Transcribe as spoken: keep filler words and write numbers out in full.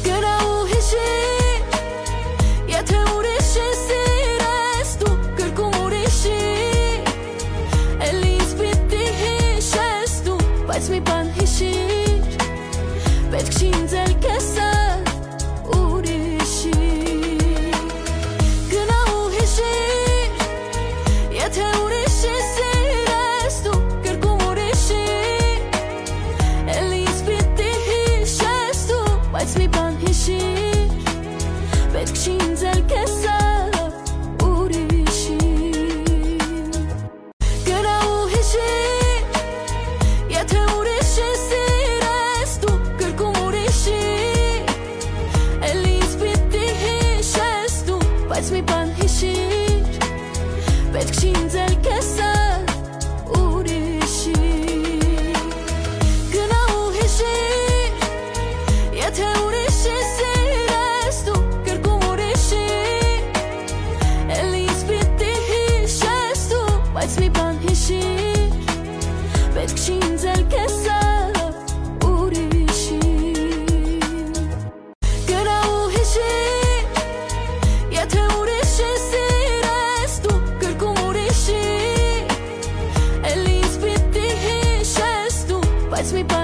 Կրա ու հիշիր, եթե ուրիշի սիրես դու կրկում ուրիշի, էլի ինձ պիտի հիշես դու, բայց մի բան հիշիր, պետք չի ինձ էլ կեսը ուրիշի։ Գնա ու հիշիր, եթե ուրիշի սիրես դու կրկում ուրիշի, էլի ինձ պիտի հիշես դու, բայց մի բան հիշիր, պետք չի ինձ էլ կեսը ուրիշի։ Գնա ու հիշիր, եթե ուրիշի սիրես դու կրկում ուրիշի, էլի ինձ պիտի հիշես դու, բայց մի բան հիշիր, պետք չի ինձ էլ կեսը ուրիշի։ Գնա ու հիշիր, եթե ուրիշի սիրես դու կրկում ուրիշի, էլի ինձ պիտի հիշես դու, բայց մի բան հիշիր, պետք չի ինձ էլ կեսը ուրիշի։ Գնա ու հիշիր, եթե ուրիշի սիրես դու կրկում ուրիշի, էլի ինձ պիտի հիշես դու, բայց մի բան